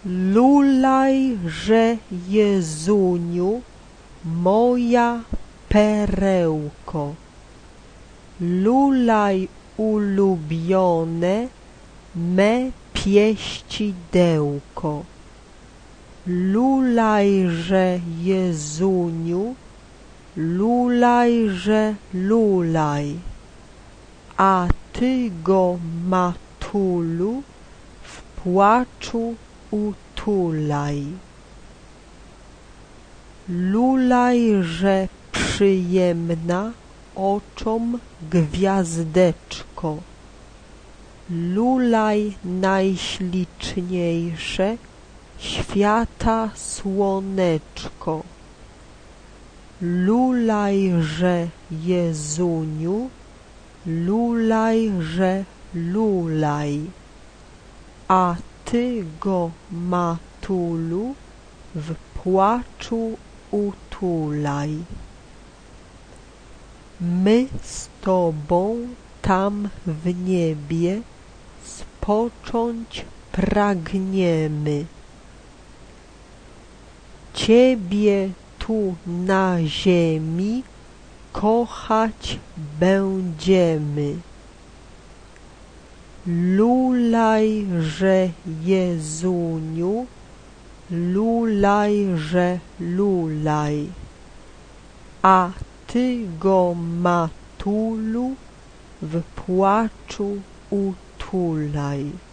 Lulajże Jezuniu, moja perełko. Lulaj ulubione me pieścidełko. Lulajże Jezuniu, lulajże lulaj, a ty go, matulu, w płaczu utulaj. Lulajże przyjemna oczom gwiazdeczko. Lulaj najśliczniejsze świata słoneczko. Lulajże Jezuniu, lulajże lulaj, a ty go, matulu, w płaczu utulaj. My z tobą tam w niebie spocząć pragniemy. Ciebie tu na ziemi kochać będziemy. Lulajże Jezuniu, lulajże lulaj, a ty go, matulu, w płaczu utulaj.